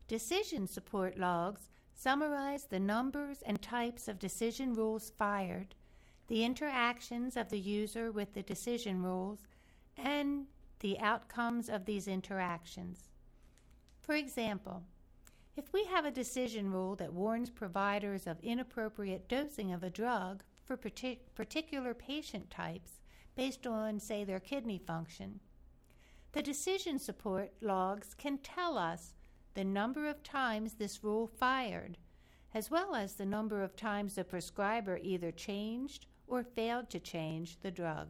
Decision support logs summarize the numbers and types of decision rules fired, the interactions of the user with the decision rules, and the outcomes of these interactions. For example, if we have a decision rule that warns providers of inappropriate dosing of a drug for particular patient types based on, say, their kidney function, the decision support logs can tell us the number of times this rule fired, as well as the number of times the prescriber either changed or failed to change the drug.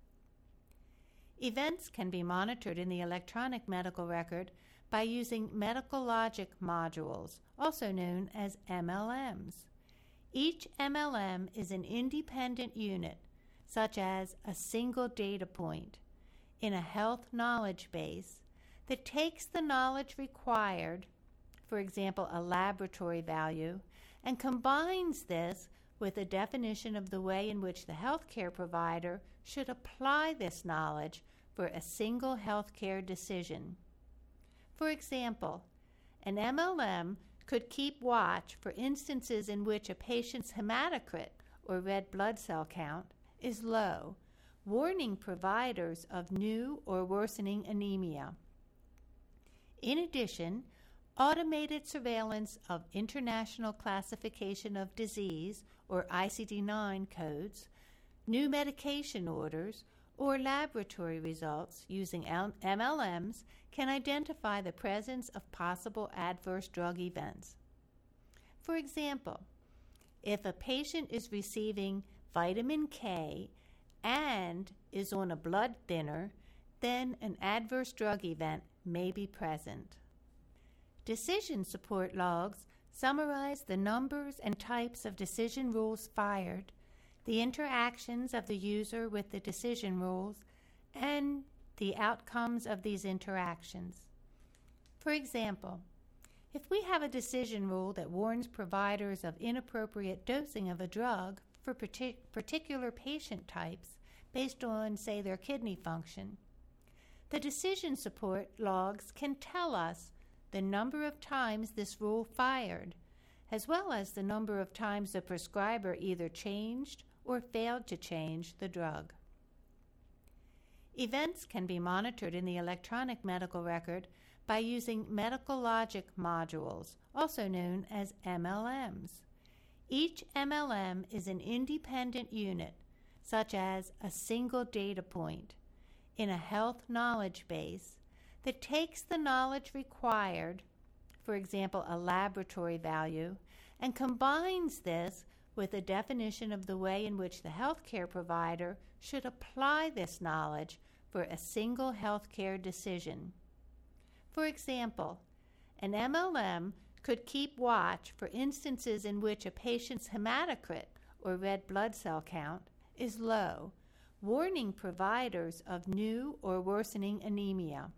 Events can be monitored in the electronic medical record by using medical logic modules, also known as MLMs. Each MLM is an independent unit, such as a single data point, in a health knowledge base that takes the knowledge required, for example, a laboratory value, and combines this with a definition of the way in which the healthcare provider should apply this knowledge for a single healthcare decision. For example, an MLM could keep watch for instances in which a patient's hematocrit, or red blood cell count, is low, warning providers of new or worsening anemia. In addition, automated surveillance of International Classification of Disease, or ICD-9 codes, new medication orders, or laboratory results using MLMs can identify the presence of possible adverse drug events. For example, if a patient is receiving vitamin K and is on a blood thinner, then an adverse drug event may be present. Decision support logs summarize the numbers and types of decision rules fired, the interactions of the user with the decision rules, and the outcomes of these interactions. For example, if we have a decision rule that warns providers of inappropriate dosing of a drug for particular patient types based on, say, their kidney function, the decision support logs can tell us the number of times this rule fired, as well as the number of times the prescriber either changed or failed to change the drug. Events can be monitored in the electronic medical record by using medical logic modules, also known as MLMs. Each MLM is an independent unit, such as a single data point, in a health knowledge base that takes the knowledge required, for example, a laboratory value, and combines this with a definition of the way in which the healthcare provider should apply this knowledge for a single healthcare decision. For example, an MLM could keep watch for instances in which a patient's hematocrit, or red blood cell count, is low, warning providers of new or worsening anemia.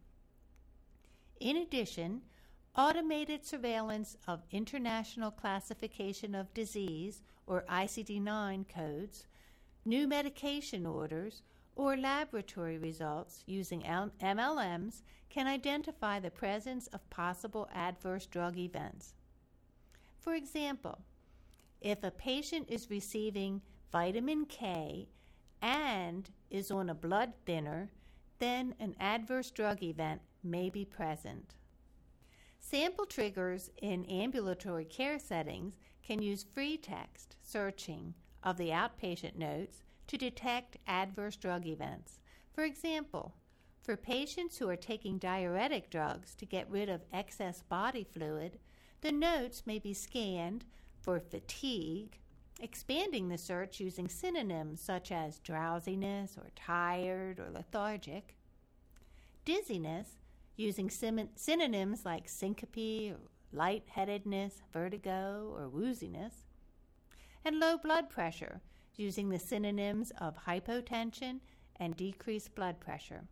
In addition, automated surveillance of International Classification of Disease, or ICD-9 codes, new medication orders, or laboratory results using MLMs can identify the presence of possible adverse drug events. For example, if a patient is receiving vitamin K and is on a blood thinner, then an adverse drug event may be present. Sample triggers in ambulatory care settings can use free text searching of the outpatient notes to detect adverse drug events. For example, for patients who are taking diuretic drugs to get rid of excess body fluid, the notes may be scanned for fatigue, expanding the search using synonyms such as drowsiness or tired or lethargic, dizziness, using synonyms like syncope or lightheadedness, vertigo, or wooziness, and low blood pressure, using the synonyms of hypotension and decreased blood pressure.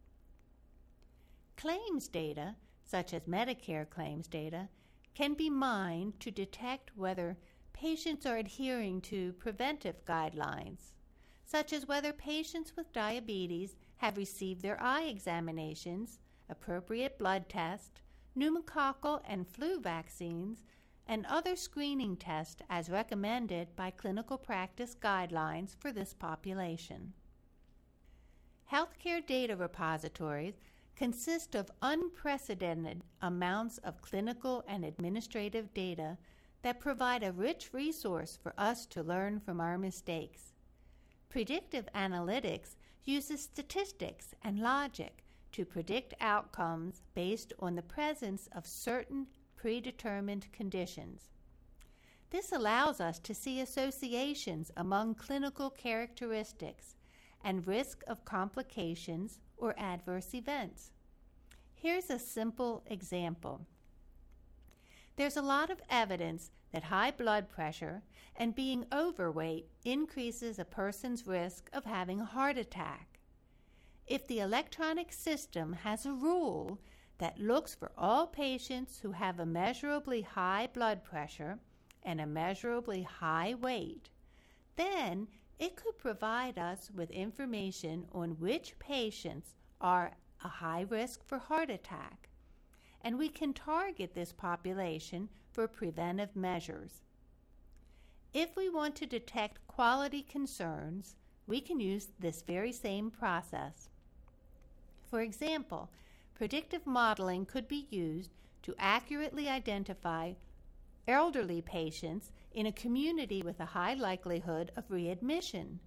Claims data, such as Medicare claims data, can be mined to detect whether patients are adhering to preventive guidelines, such as whether patients with diabetes have received their eye examinations, appropriate blood tests, pneumococcal and flu vaccines, and other screening tests as recommended by clinical practice guidelines for this population. Healthcare data repositories consist of unprecedented amounts of clinical and administrative data that provide a rich resource for us to learn from our mistakes. Predictive analytics uses statistics and logic to predict outcomes based on the presence of certain predetermined conditions. This allows us to see associations among clinical characteristics and risk of complications or adverse events. Here's a simple example. There's a lot of evidence that high blood pressure and being overweight increases a person's risk of having a heart attack. If the electronic system has a rule that looks for all patients who have immeasurably high blood pressure and immeasurably high weight, then it could provide us with information on which patients are a high risk for heart attack, and we can target this population for preventive measures. If we want to detect quality concerns, we can use this very same process. For example, predictive modeling could be used to accurately identify elderly patients in a community with a high likelihood of readmission,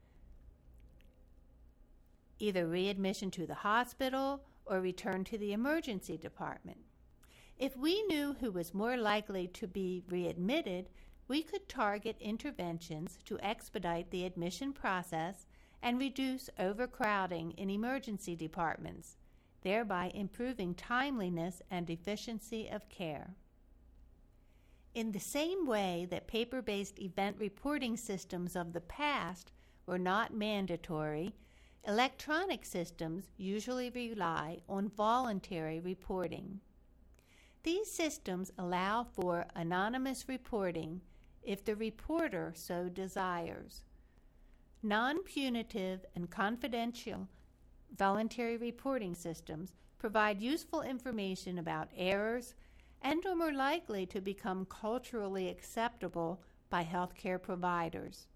either readmission to the hospital or return to the emergency department. If we knew who was more likely to be readmitted, we could target interventions to expedite the admission process and reduce overcrowding in emergency departments, thereby improving timeliness and efficiency of care. In the same way that paper-based event reporting systems of the past were not mandatory, electronic systems usually rely on voluntary reporting. These systems allow for anonymous reporting if the reporter so desires. Non-punitive and confidential voluntary reporting systems provide useful information about errors and are more likely to become culturally acceptable by healthcare providers.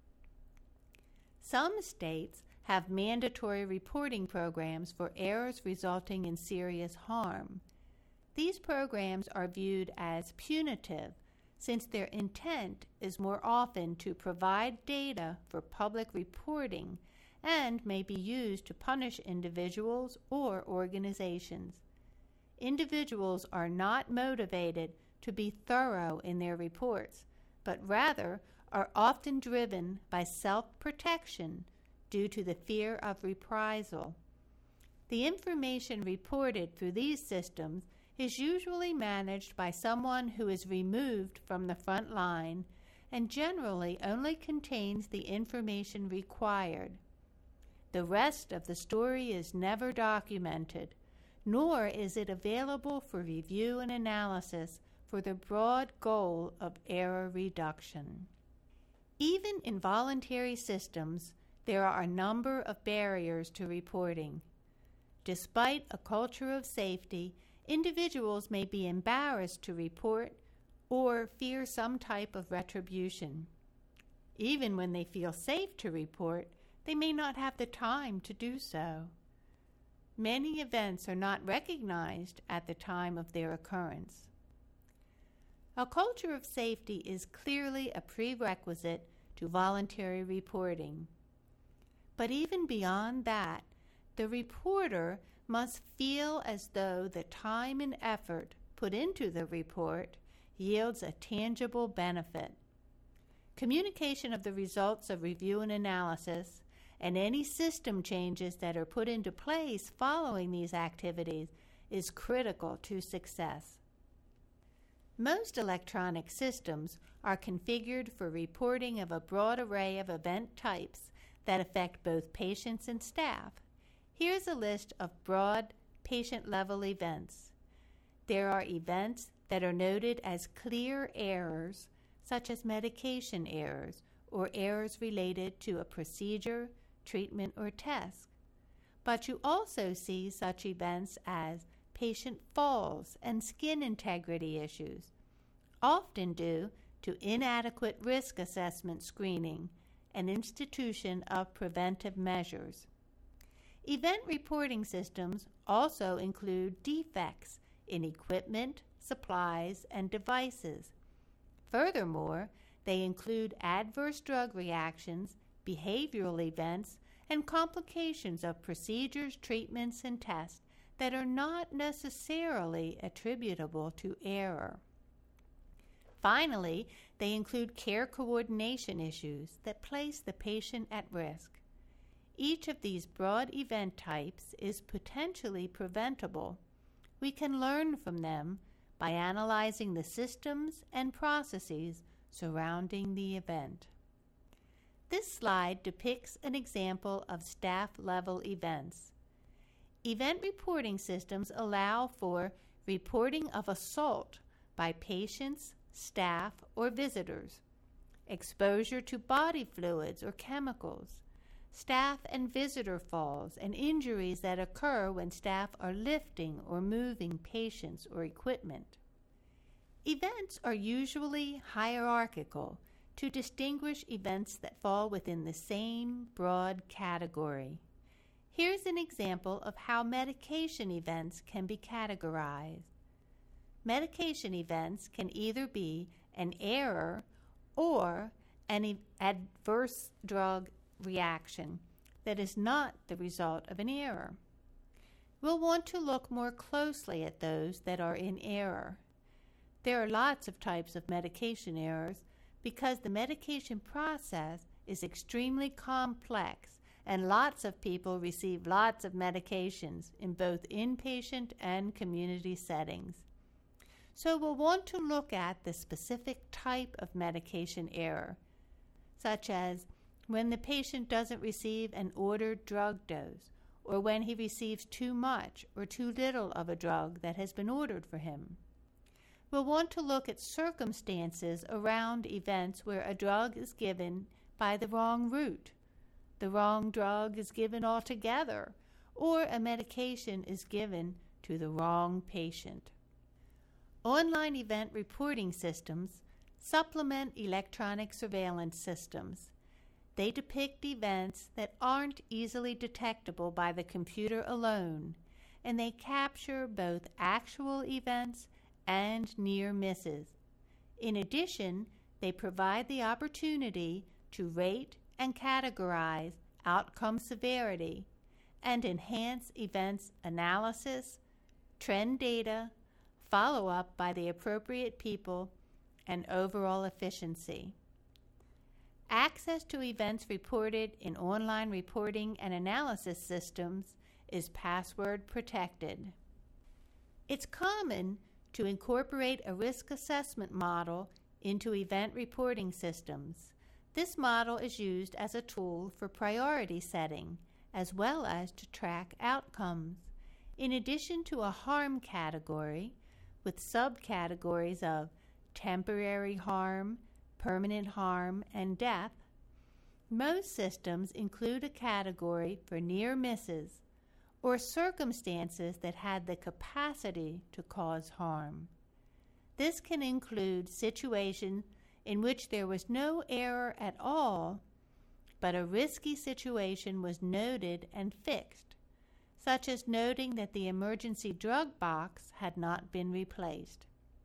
Some states have mandatory reporting programs for errors resulting in serious harm. These programs are viewed as punitive since their intent is more often to provide data for public reporting and may be used to punish individuals or organizations. Individuals are not motivated to be thorough in their reports, but rather are often driven by self-protection due to the fear of reprisal. The information reported through these systems is usually managed by someone who is removed from the front line and generally only contains the information required. The rest of the story is never documented, nor is it available for review and analysis for the broad goal of error reduction. Even in voluntary systems, there are a number of barriers to reporting. Despite a culture of safety, individuals may be embarrassed to report or fear some type of retribution. Even when they feel safe to report, they may not have the time to do so. Many events are not recognized at the time of their occurrence. A culture of safety is clearly a prerequisite to voluntary reporting. But even beyond that, the reporter must feel as though the time and effort put into the report yields a tangible benefit. Communication of the results of review and analysis and any system changes that are put into place following these activities is critical to success. Most electronic systems are configured for reporting of a broad array of event types that affect both patients and staff. Here's a list of broad patient-level events. There are events that are noted as clear errors, such as medication errors or errors related to a procedure, treatment, or test. But you also see such events as patient falls and skin integrity issues, often due to inadequate risk assessment screening and institution of preventive measures. Event reporting systems also include defects in equipment, supplies, and devices. Furthermore, they include adverse drug reactions, behavioral events, and complications of procedures, treatments, and tests that are not necessarily attributable to error. Finally, they include care coordination issues that place the patient at risk. Each of these broad event types is potentially preventable. We can learn from them by analyzing the systems and processes surrounding the event. This slide depicts an example of staff-level events. Event reporting systems allow for reporting of assault by patients, staff, or visitors, exposure to body fluids or chemicals, staff and visitor falls, and injuries that occur when staff are lifting or moving patients or equipment. Events are usually hierarchical to distinguish events that fall within the same broad category. Here's an example of how medication events can be categorized. Medication events can either be an error or an adverse drug reaction that is not the result of an error. We'll want to look more closely at those that are in error. There are lots of types of medication errors because the medication process is extremely complex and lots of people receive lots of medications in both inpatient and community settings. So we'll want to look at the specific type of medication error, such as when the patient doesn't receive an ordered drug dose, or when he receives too much or too little of a drug that has been ordered for him. We'll want to look at circumstances around events where a drug is given by the wrong route, the wrong drug is given altogether, or a medication is given to the wrong patient. Online event reporting systems supplement electronic surveillance systems. They depict events that aren't easily detectable by the computer alone, and they capture both actual events and near misses. In addition, they provide the opportunity to rate and categorize outcome severity and enhance events analysis, trend data, follow-up by the appropriate people, and overall efficiency. Access to events reported in online reporting and analysis systems is password protected. It's common to incorporate a risk assessment model into event reporting systems. This model is used as a tool for priority setting, as well as to track outcomes. In addition to a harm category, with subcategories of temporary harm, permanent harm, and death, most systems include a category for near misses or circumstances that had the capacity to cause harm. This can include situations in which there was no error at all, but a risky situation was noted and fixed, such as noting that the emergency drug box had not been replaced.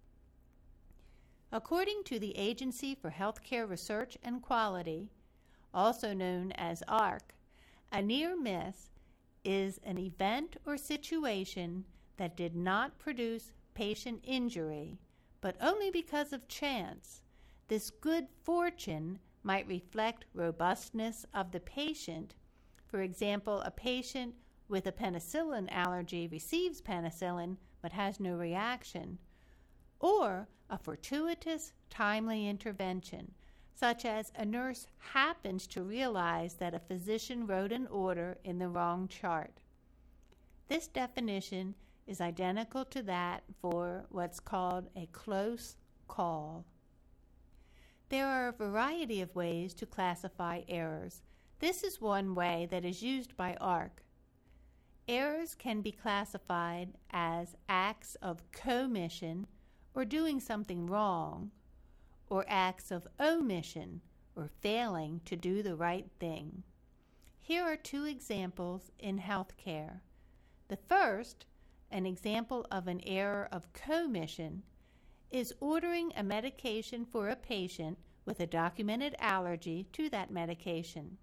According to the Agency for Healthcare Research and Quality, also known as AHRQ, a near miss is an event or situation that did not produce patient injury, but only because of chance. This good fortune might reflect robustness of the patient. For example, a patient with a penicillin allergy receives penicillin but has no reaction, or a fortuitous, timely intervention, such as a nurse happens to realize that a physician wrote an order in the wrong chart. This definition is identical to that for what's called a close call. There are a variety of ways to classify errors. This is one way that is used by AHRQ. Errors can be classified as acts of commission, or doing something wrong, or acts of omission, or failing to do the right thing. Here are two examples in healthcare. The first, an example of an error of commission, is ordering a medication for a patient with a documented allergy to that medication.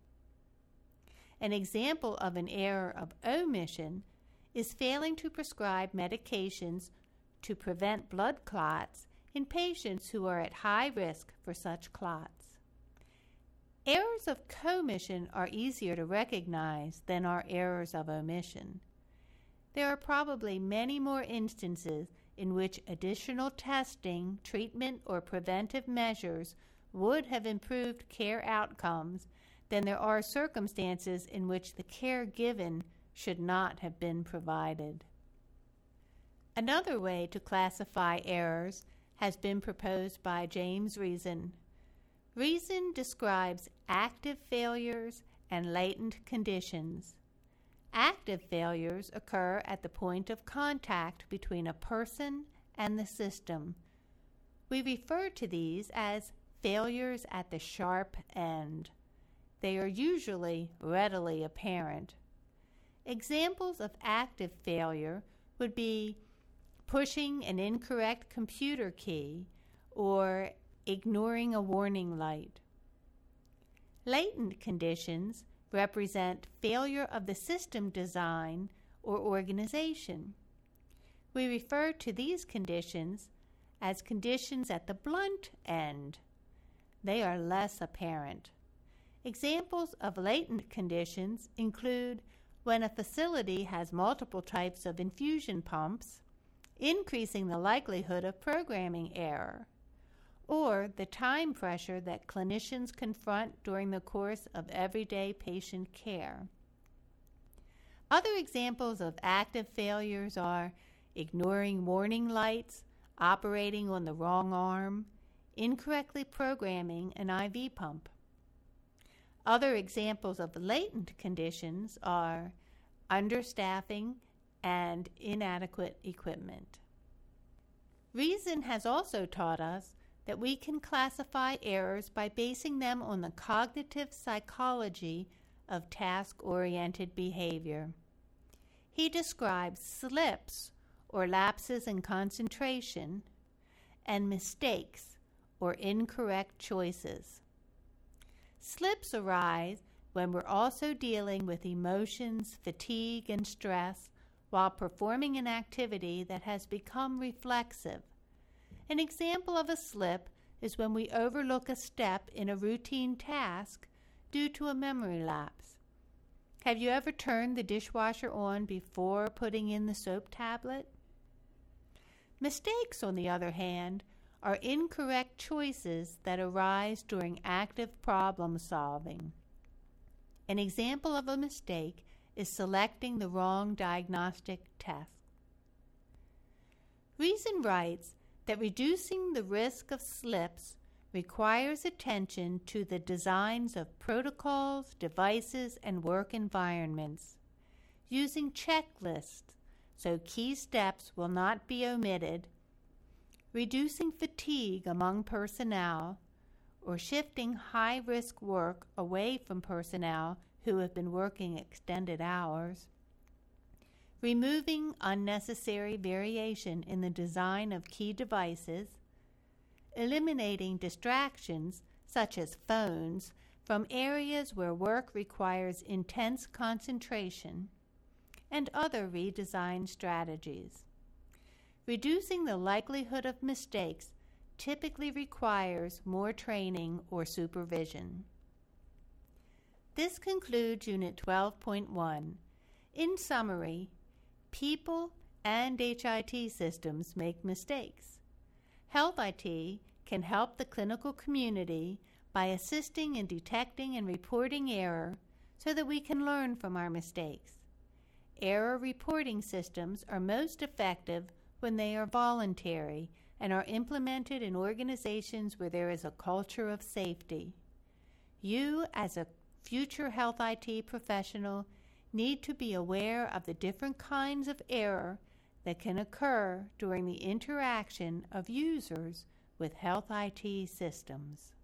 An example of an error of omission is failing to prescribe medications to prevent blood clots in patients who are at high risk for such clots. Errors of commission are easier to recognize than are errors of omission. There are probably many more instances in which additional testing, treatment, or preventive measures would have improved care outcomes than there are circumstances in which the care given should not have been provided. Another way to classify errors has been proposed by James Reason. Reason describes active failures and latent conditions. Active failures occur at the point of contact between a person and the system. We refer to these as failures at the sharp end. They are usually readily apparent. Examples of active failure would be pushing an incorrect computer key or ignoring a warning light. Latent conditions represent failure of the system design or organization. We refer to these conditions as conditions at the blunt end. They are less apparent. Examples of latent conditions include when a facility has multiple types of infusion pumps, increasing the likelihood of programming error, or the time pressure that clinicians confront during the course of everyday patient care. Other examples of active failures are ignoring warning lights, operating on the wrong arm, incorrectly programming an IV pump. Other examples of latent conditions are understaffing and inadequate equipment. Reason has also taught us that we can classify errors by basing them on the cognitive psychology of task-oriented behavior. He describes slips, or lapses in concentration, and mistakes, or incorrect choices. Slips arise when we're also dealing with emotions, fatigue, and stress while performing an activity that has become reflexive. An example of a slip is when we overlook a step in a routine task due to a memory lapse. Have you ever turned the dishwasher on before putting in the soap tablet? Mistakes, on the other hand, are incorrect choices that arise during active problem solving. An example of a mistake is selecting the wrong diagnostic test. Reason writes that reducing the risk of slips requires attention to the designs of protocols, devices, and work environments, using checklists so key steps will not be omitted, reducing fatigue among personnel, or shifting high-risk work away from personnel who have been working extended hours, removing unnecessary variation in the design of key devices, eliminating distractions, such as phones, from areas where work requires intense concentration, and other redesign strategies. Reducing the likelihood of mistakes typically requires more training or supervision. This concludes Unit 12.1. In summary, people and HIT systems make mistakes. Health IT can help the clinical community by assisting in detecting and reporting error so that we can learn from our mistakes. Error reporting systems are most effective when they are voluntary and are implemented in organizations where there is a culture of safety. You, as a future health IT professional, need to be aware of the different kinds of error that can occur during the interaction of users with health IT systems.